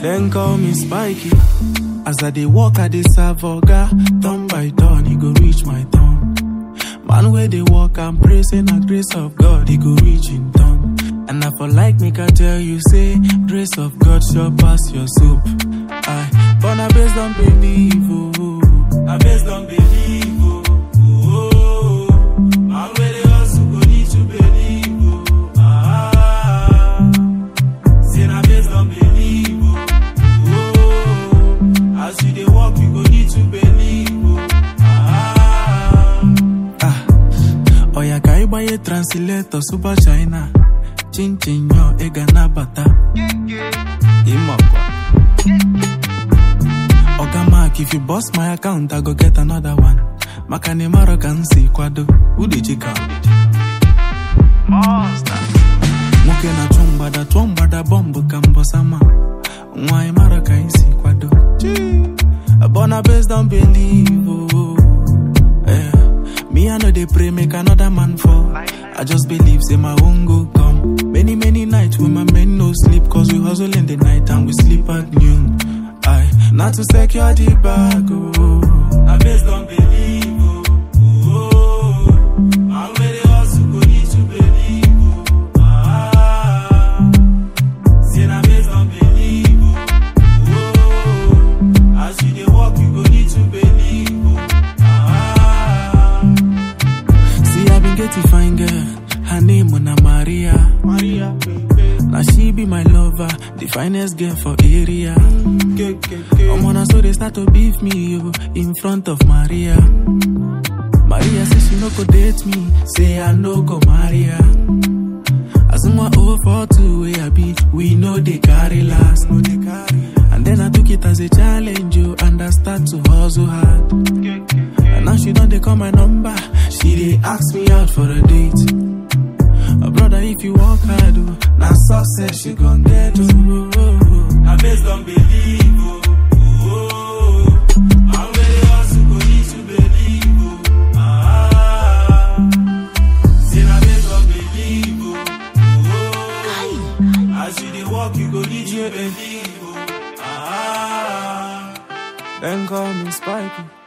Then call me Spiky. As I dey walk, I dey serve oga. Turn by turn, he go reach my turn. Man where they walk and pray, say na grace of God, he go reach in turn. And I for like me can tell you, say grace of God sure pass your soup. But I based on believe, oh. I based on believe, oh. Oh, man where they also go need to believe, oh. Say na based on believe, oh. Oh, as you dey walk, you go need to believe, oh. Oya kai buy translator super China. Chin chin yo ega na bata. Imokwa. Oga Mark, if you bust my account, I go get another one. Makani Moroccan si kwado. Who did you count? Monster. Muke na chumbada bombo kambo sama. Mwai Moroccan si kwado. Bona based on believe, oh. Me I know they pray make another man fall. I just believe say my own go come. Many nights when my men no sleep, cause we hustle in the night and we sleep at noon. Not to secure the bag, oh. I based on believe, oh. Oh, and where they also go need to believe, oh. Say na based on believe, oh. Oh, as you dey walk, you go need to believe, oh. See, I been getting fine girl. Her name Mona Maria. Now she be my lover, the finest girl for area. Mona so they start to beef me, yo, in front of Maria. Maria say she no go date me, say I no go marry her. As someone 042 way I be, we know they carry last. And then I took it as a challenge, yo, and I start to hustle hard. And now she don't they call my number, she they ask me out for a date. Brother, if you work hard, oh, now success you gon' get, oh. I based on believe, oh. Oh, and where they also go need to believe, oh. Say na based on believe, oh. Oh, as you dey walk, you go need to believe, oh. Then call me Spiky.